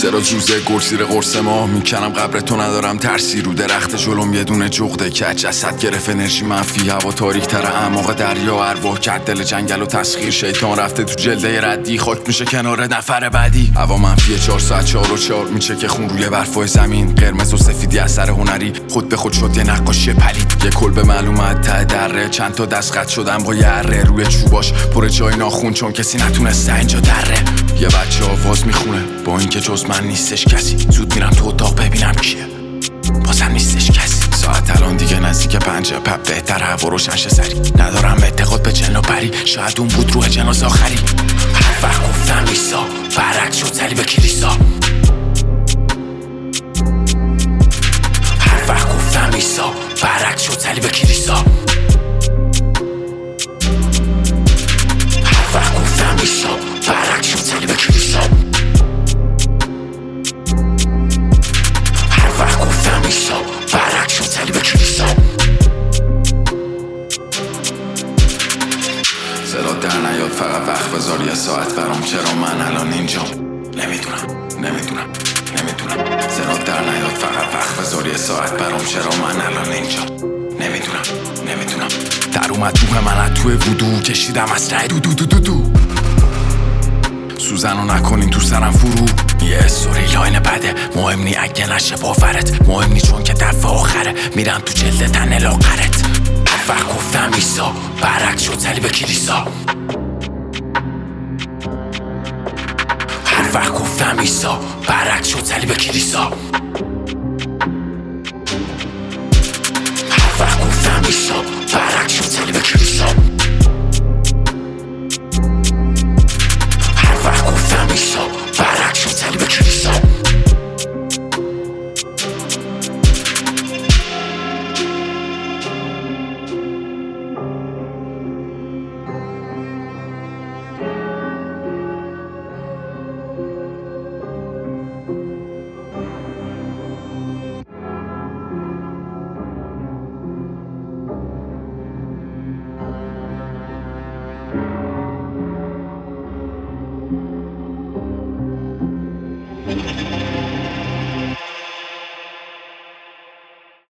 زرا جوزه گرسیر قرص ماه میکنم قبر تو ندارم ترسی رو درخت جلوم یه دونه جغده که جسد گرفت انرژی منفی هوا تاریک تر اعماق دریا ارواح کرد دل جنگل و تسخیر شیطان رفته تو جلده ردی خاک میشه کنار نفر بعدی هوا منفی 4 ساعت 4 و 4 میچه که خون روی برفای زمین قرمز و سفیدی اثر هنری خود به خود شد یه نقاشی پلید یه کلبه معلومت ته دره چند تا دست خط شدم با یه اره روی چوباش پر جای ناخون چون کسی نتونسته اینجا دره یه بچه آواز میخونه با اینکه جز من نیستش کسی زود میرم تو اتاق ببینم کیه بازم نیستش کسی ساعت الان دیگه نزدیک 5 پپ بهتر هوا روشن شه سری ندارم اعتقاد به جن و پری شاید اون بود روح جنازه آخری هر وقت گفتم ایسا برعکس شد صلیب کلیسا هر وقت گفتم ایسا برعکس شد صلیب کلیسا هر وقت گفتم ایسا برعکس شد صلیب کلیسا هر وقت گفتم ایسا برعکس شد صلیب کلیسا صدا در نیاد فقط وقت بذار یه ساعت برام چرا من الان اینجام نمیدونم صدا در نیاد فقط وقت بذار یه ساعت برام چرا من الان اینجام نمیدونم در اومد روح من از توی وودو کشیدم اسرع دو سوزنو نکنین تو سرم فرو یه استوری لاین بده مهم نی اگه نشه باورت مهم نی چون که دفعه آخره میرم تو جلد تن لاغرت هر وقت گفتم ایسا برعکس شد صلیب کلیسا هر وقت گفتم ایسا برعکس شد صلیب کلیسا هر وقت گفتم ایسا برعکس شد صلیب کلیسا هر وقت گفتم ایسا